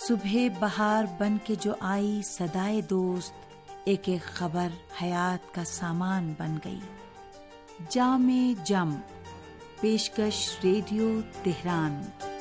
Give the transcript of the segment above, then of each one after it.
صبح بہار بن کے جو آئی صدائے دوست، ایک ایک خبر حیات کا سامان بن گئی۔ جام جم، پیشکش ریڈیو تہران۔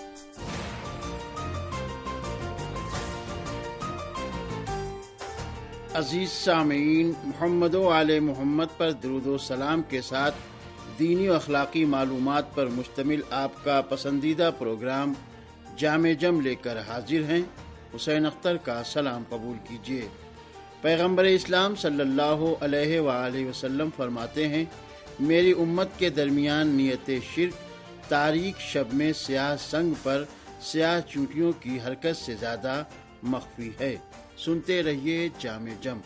عزیز سامعین، محمد و آل محمد پر درود و سلام کے ساتھ دینی و اخلاقی معلومات پر مشتمل آپ کا پسندیدہ پروگرام جام جم لے کر حاضر ہیں۔ حسین اختر کا سلام قبول کیجیے۔ پیغمبر اسلام صلی اللہ علیہ وآلہ وسلم فرماتے ہیں، میری امت کے درمیان نیت شرک تاریک شب میں سیاہ سنگ پر سیاہ چونٹیوں کی حرکت سے زیادہ مخفی ہے۔ سنتے رہیے جام جم۔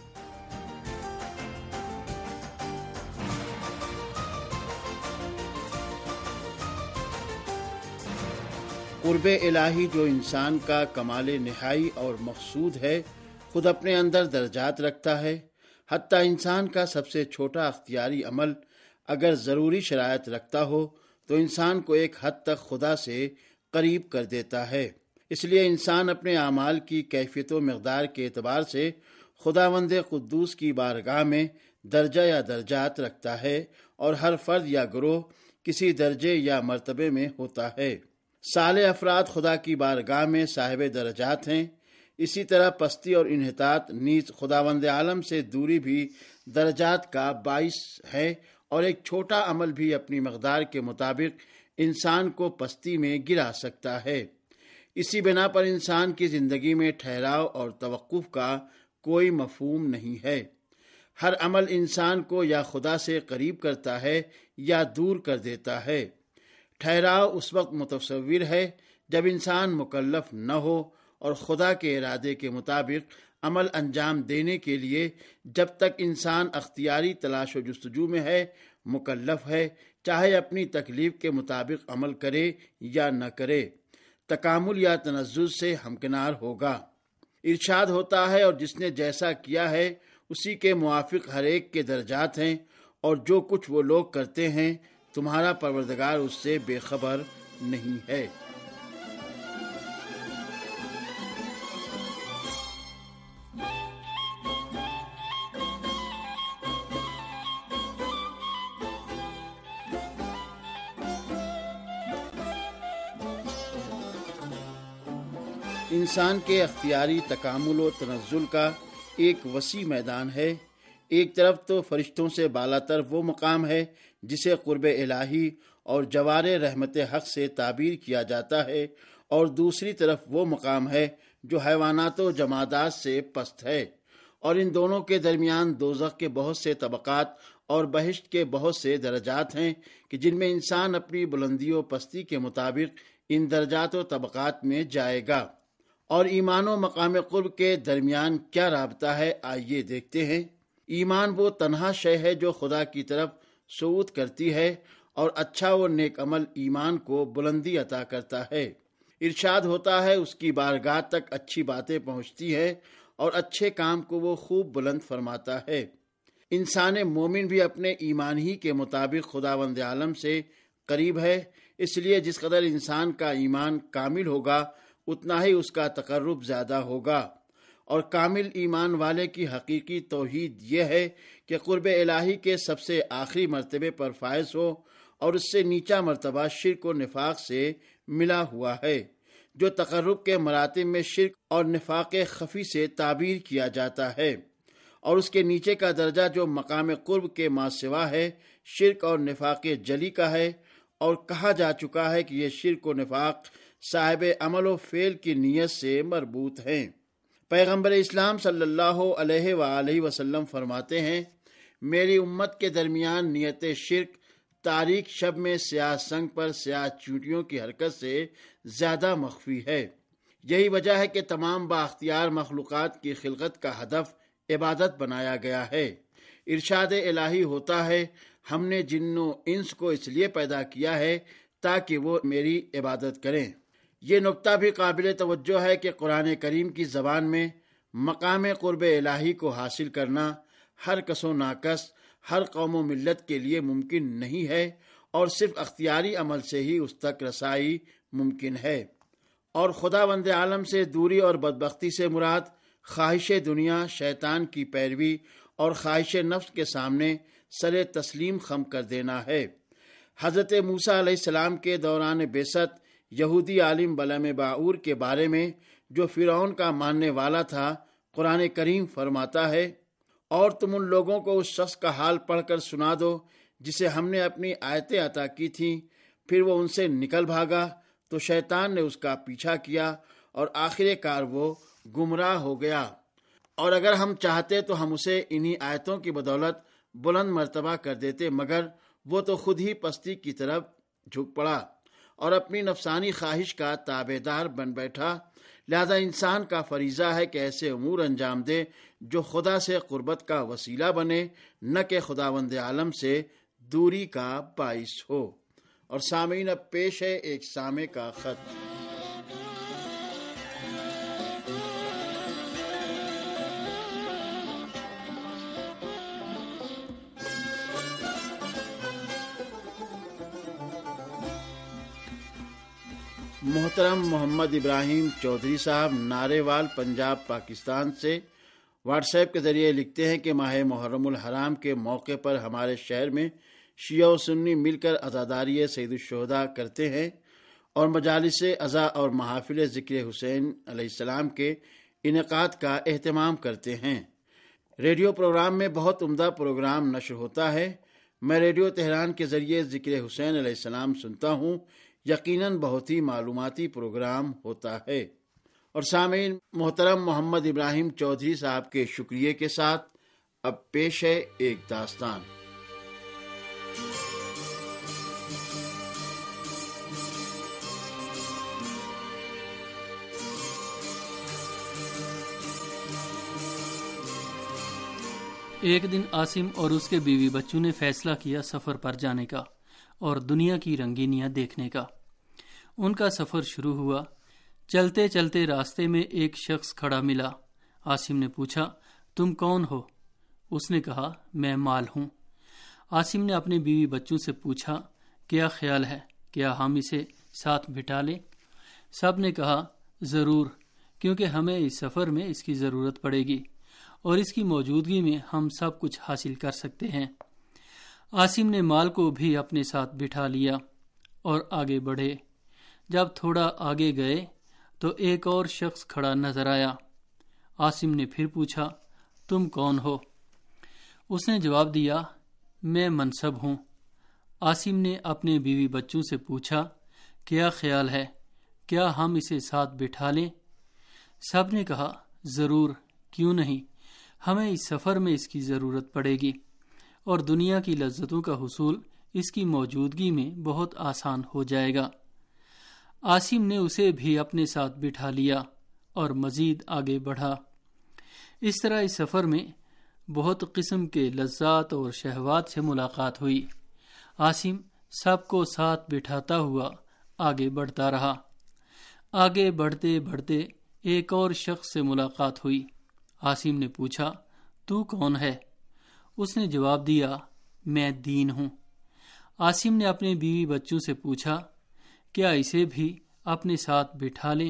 قرب الہی جو انسان کا کمال نہائی اور مقصود ہے، خود اپنے اندر درجات رکھتا ہے۔ حتیٰ انسان کا سب سے چھوٹا اختیاری عمل اگر ضروری شرائط رکھتا ہو تو انسان کو ایک حد تک خدا سے قریب کر دیتا ہے۔ اس لیے انسان اپنے اعمال کی کیفیت و مقدار کے اعتبار سے خداوند قدوس کی بارگاہ میں درجہ یا درجات رکھتا ہے، اور ہر فرد یا گروہ کسی درجے یا مرتبے میں ہوتا ہے۔ صالح افراد خدا کی بارگاہ میں صاحب درجات ہیں۔ اسی طرح پستی اور انحطاط نیز خداوند عالم سے دوری بھی درجات کا باعث ہے، اور ایک چھوٹا عمل بھی اپنی مقدار کے مطابق انسان کو پستی میں گرا سکتا ہے۔ اسی بنا پر انسان کی زندگی میں ٹھہراؤ اور توقف کا کوئی مفہوم نہیں ہے۔ ہر عمل انسان کو یا خدا سے قریب کرتا ہے یا دور کر دیتا ہے۔ ٹھہراؤ اس وقت متصور ہے جب انسان مکلف نہ ہو اور خدا کے ارادے کے مطابق عمل انجام دینے کے لیے جب تک انسان اختیاری تلاش و جستجو میں ہے مکلف ہے، چاہے اپنی تکلیف کے مطابق عمل کرے یا نہ کرے، تکامل یا تنزل سے ہمکنار ہوگا۔ ارشاد ہوتا ہے، اور جس نے جیسا کیا ہے اسی کے موافق ہر ایک کے درجات ہیں، اور جو کچھ وہ لوگ کرتے ہیں تمہارا پروردگار اس سے بے خبر نہیں ہے۔ انسان کے اختیاری تکامل و تنزل کا ایک وسیع میدان ہے۔ ایک طرف تو فرشتوں سے بالاتر وہ مقام ہے جسے قرب الہی اور جوار رحمت حق سے تعبیر کیا جاتا ہے، اور دوسری طرف وہ مقام ہے جو حیوانات و جمادات سے پست ہے، اور ان دونوں کے درمیان دوزخ کے بہت سے طبقات اور بہشت کے بہت سے درجات ہیں کہ جن میں انسان اپنی بلندی و پستی کے مطابق ان درجات و طبقات میں جائے گا۔ اور ایمان و مقام قرب کے درمیان کیا رابطہ ہے، آئیے دیکھتے ہیں۔ ایمان وہ تنہا شے ہے جو خدا کی طرف صعود کرتی ہے، اور اچھا و نیک عمل ایمان کو بلندی عطا کرتا ہے۔ ارشاد ہوتا ہے، اس کی بارگاہ تک اچھی باتیں پہنچتی ہے، اور اچھے کام کو وہ خوب بلند فرماتا ہے۔ انسان مومن بھی اپنے ایمان ہی کے مطابق خداوند عالم سے قریب ہے۔ اس لیے جس قدر انسان کا ایمان کامل ہوگا اتنا ہی اس کا تقرب زیادہ ہوگا، اور کامل ایمان والے کی حقیقی توحید یہ ہے کہ قرب الہی کے سب سے آخری مرتبے پر فائز ہو، اور اس سے نیچا مرتبہ شرک و نفاق سے ملا ہوا ہے، جو تقرب کے مراتب میں شرک اور نفاق خفی سے تعبیر کیا جاتا ہے، اور اس کے نیچے کا درجہ جو مقام قرب کے ما سوا ہے شرک اور نفاق جلی کا ہے، اور کہا جا چکا ہے کہ یہ شرک و نفاق صاحب عمل و فعل کی نیت سے مربوط ہیں۔ پیغمبر اسلام صلی اللہ علیہ وآلہ وسلم فرماتے ہیں، میری امت کے درمیان نیت شرک تاریک شب میں سیاہ سنگ پر سیاہ چونٹیوں کی حرکت سے زیادہ مخفی ہے۔ یہی وجہ ہے کہ تمام بااختیار مخلوقات کی خلقت کا ہدف عبادت بنایا گیا ہے۔ ارشاد الہی ہوتا ہے، ہم نے جن و انس کو اس لیے پیدا کیا ہے تاکہ وہ میری عبادت کریں۔ یہ نکتہ بھی قابل توجہ ہے کہ قرآن کریم کی زبان میں مقام قرب الہی کو حاصل کرنا ہر کس و ناکس، ہر قوم و ملت کے لیے ممکن نہیں ہے، اور صرف اختیاری عمل سے ہی اس تک رسائی ممکن ہے۔ اور خداوند عالم سے دوری اور بدبختی سے مراد خواہش دنیا، شیطان کی پیروی اور خواہش نفس کے سامنے سر تسلیم خم کر دینا ہے۔ حضرت موسیٰ علیہ السلام کے دوران بعثت یہودی عالم بلعم باعور کے بارے میں، جو فرعون کا ماننے والا تھا، قرآن کریم فرماتا ہے، اور تم ان لوگوں کو اس شخص کا حال پڑھ کر سنا دو جسے ہم نے اپنی آیتیں عطا کی تھیں، پھر وہ ان سے نکل بھاگا تو شیطان نے اس کا پیچھا کیا اور آخر کار وہ گمراہ ہو گیا، اور اگر ہم چاہتے تو ہم اسے انہی آیتوں کی بدولت بلند مرتبہ کر دیتے، مگر وہ تو خود ہی پستی کی طرف جھک پڑا اور اپنی نفسانی خواہش کا تابع دار بن بیٹھا۔ لہذا انسان کا فریضہ ہے کہ ایسے امور انجام دے جو خدا سے قربت کا وسیلہ بنے، نہ کہ خداوند عالم سے دوری کا باعث ہو۔ اور سامعین، اب پیش ہے ایک سامع کا خط۔ محترم محمد ابراہیم چودھری صاحب نارے وال، پنجاب، پاکستان سے واٹس ایپ کے ذریعے لکھتے ہیں کہ ماہ محرم الحرام کے موقع پر ہمارے شہر میں شیعہ و سنی مل کر عزاداری سید الشہداء کرتے ہیں اور مجالس عزا اور محافل ذکر حسین علیہ السلام کے انعقاد کا اہتمام کرتے ہیں۔ ریڈیو پروگرام میں بہت عمدہ پروگرام نشر ہوتا ہے۔ میں ریڈیو تہران کے ذریعے ذکر حسین علیہ السلام سنتا ہوں، یقیناً بہت ہی معلوماتی پروگرام ہوتا ہے۔ اور سامعین، محترم محمد ابراہیم چودھری صاحب کے شکریہ کے ساتھ اب پیش ہے ایک داستان۔ ایک دن عاصم اور اس کے بیوی بچوں نے فیصلہ کیا سفر پر جانے کا اور دنیا کی رنگینیاں دیکھنے کا۔ ان کا سفر شروع ہوا۔ چلتے چلتے راستے میں ایک شخص کھڑا ملا۔ عاصم نے پوچھا، تم کون ہو؟ اس نے کہا، میں مال ہوں۔ عاصم نے اپنے بیوی بچوں سے پوچھا، کیا خیال ہے، کیا ہم اسے ساتھ بٹھا لیں؟ سب نے کہا، ضرور، کیونکہ ہمیں اس سفر میں اس کی ضرورت پڑے گی اور اس کی موجودگی میں ہم سب کچھ حاصل کر سکتے ہیں۔ عاصم نے مال کو بھی اپنے ساتھ بٹھا لیا اور آگے بڑھے۔ جب تھوڑا آگے گئے تو ایک اور شخص کھڑا نظر آیا۔ عاصم نے پھر پوچھا، تم کون ہو؟ اس نے جواب دیا، میں منصب ہوں۔ عاصم نے اپنے بیوی بچوں سے پوچھا، کیا خیال ہے، کیا ہم اسے ساتھ بٹھا لیں؟ سب نے کہا، ضرور، کیوں نہیں، ہمیں اس سفر میں اس کی ضرورت پڑے گی اور دنیا کی لذتوں کا حصول اس کی موجودگی میں بہت آسان ہو جائے گا۔ عاصم نے اسے بھی اپنے ساتھ بٹھا لیا اور مزید آگے بڑھا۔ اس طرح اس سفر میں بہت قسم کے لذات اور شہوات سے ملاقات ہوئی۔ عاصم سب کو ساتھ بٹھاتا ہوا آگے بڑھتا رہا۔ آگے بڑھتے بڑھتے ایک اور شخص سے ملاقات ہوئی۔ عاصم نے پوچھا، تو کون ہے؟ اس نے جواب دیا، میں دین ہوں۔ عاصم نے اپنے بیوی بچوں سے پوچھا، کیا اسے بھی اپنے ساتھ بٹھا لیں؟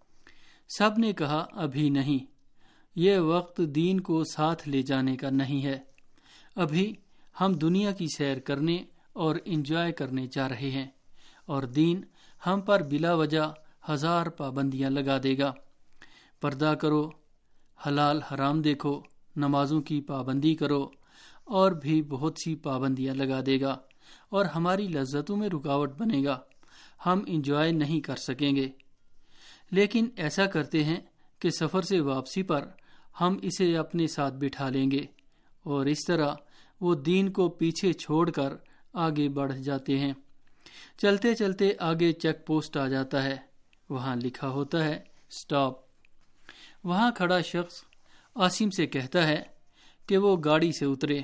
سب نے کہا، ابھی نہیں، یہ وقت دین کو ساتھ لے جانے کا نہیں ہے، ابھی ہم دنیا کی سیر کرنے اور انجوائے کرنے جا رہے ہیں، اور دین ہم پر بلا وجہ 1000 پابندیاں لگا دے گا۔ پردہ کرو، حلال حرام دیکھو، نمازوں کی پابندی کرو، اور بھی بہت سی پابندیاں لگا دے گا، اور ہماری لذتوں میں رکاوٹ بنے گا، ہم انجوائے نہیں کر سکیں گے۔ لیکن ایسا کرتے ہیں کہ سفر سے واپسی پر ہم اسے اپنے ساتھ بٹھا لیں گے، اور اس طرح وہ دین کو پیچھے چھوڑ کر آگے بڑھ جاتے ہیں۔ چلتے چلتے آگے چیک پوسٹ آ جاتا ہے، وہاں لکھا ہوتا ہے سٹاپ۔ وہاں کھڑا شخص عاصم سے کہتا ہے کہ وہ گاڑی سے اترے۔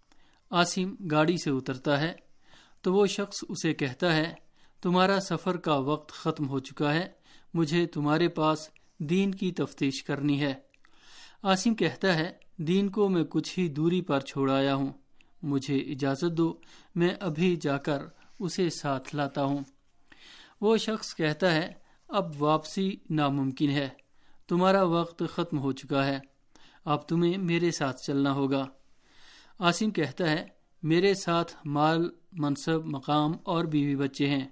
عاصم گاڑی سے اترتا ہے تو وہ شخص اسے کہتا ہے، تمہارا سفر کا وقت ختم ہو چکا ہے، مجھے تمہارے پاس دین کی تفتیش کرنی ہے۔ عاصم کہتا ہے، دین کو میں کچھ ہی دوری پر چھوڑ آیا ہوں، مجھے اجازت دو، میں ابھی جا کر اسے ساتھ لاتا ہوں۔ وہ شخص کہتا ہے، اب واپسی ناممکن ہے، تمہارا وقت ختم ہو چکا ہے، اب تمہیں میرے ساتھ چلنا ہوگا۔ عاصم کہتا ہے میرے ساتھ مال، منصب، مقام اور بیوی بچے ہیں۔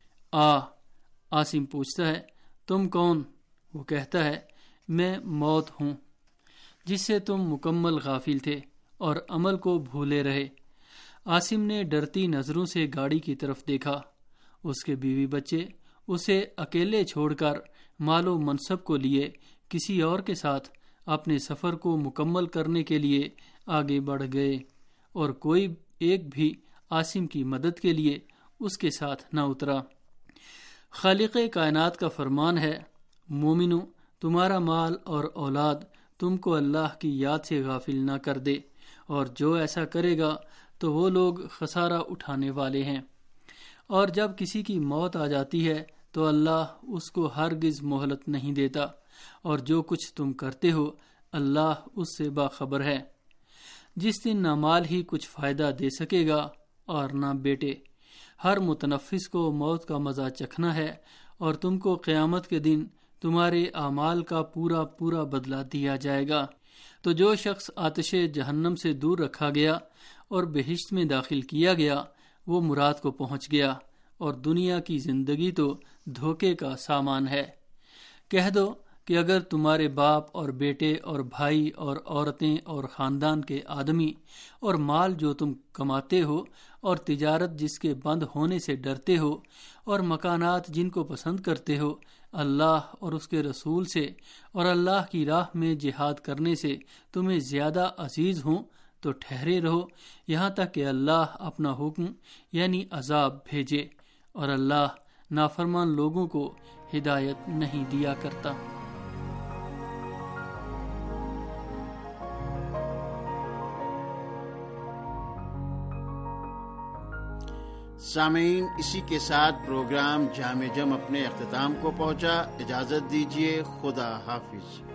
عاصم پوچھتا ہے تم کون؟ وہ کہتا ہے میں موت ہوں جس سے تم مکمل غافل تھے اور عمل کو بھولے رہے۔ عاصم نے ڈرتی نظروں سے گاڑی کی طرف دیکھا، اس کے بیوی بچے اسے اکیلے چھوڑ کر مال و منصب کو لیے کسی اور کے ساتھ اپنے سفر کو مکمل کرنے کے لیے آگے بڑھ گئے، اور کوئی ایک بھی عاصم کی مدد کے لیے اس کے ساتھ نہ اترا۔ خالق کائنات کا فرمان ہے مومنو، تمہارا مال اور اولاد تم کو اللہ کی یاد سے غافل نہ کر دے، اور جو ایسا کرے گا تو وہ لوگ خسارہ اٹھانے والے ہیں۔ اور جب کسی کی موت آ جاتی ہے تو اللہ اس کو ہرگز مہلت نہیں دیتا، اور جو کچھ تم کرتے ہو اللہ اس سے باخبر ہے۔ جس دن نہ مال ہی کچھ فائدہ دے سکے گا اور نہ بیٹے، ہر متنفس کو موت کا مزہ چکھنا ہے، اور تم کو قیامت کے دن تمہارے اعمال کا پورا پورا بدلہ دیا جائے گا۔ تو جو شخص آتش جہنم سے دور رکھا گیا اور بہشت میں داخل کیا گیا وہ مراد کو پہنچ گیا، اور دنیا کی زندگی تو دھوکے کا سامان ہے۔ کہہ دو کہ اگر تمہارے باپ اور بیٹے اور بھائی اور عورتیں اور خاندان کے آدمی اور مال جو تم کماتے ہو اور تجارت جس کے بند ہونے سے ڈرتے ہو اور مکانات جن کو پسند کرتے ہو اللہ اور اس کے رسول سے اور اللہ کی راہ میں جہاد کرنے سے تمہیں زیادہ عزیز ہوں تو ٹھہرے رہو یہاں تک کہ اللہ اپنا حکم یعنی عذاب بھیجے، اور اللہ نافرمان لوگوں کو ہدایت نہیں دیا کرتا۔ سامعین، اسی کے ساتھ پروگرام جامع جم اپنے اختتام کو پہنچا۔ اجازت دیجیے، خدا حافظ۔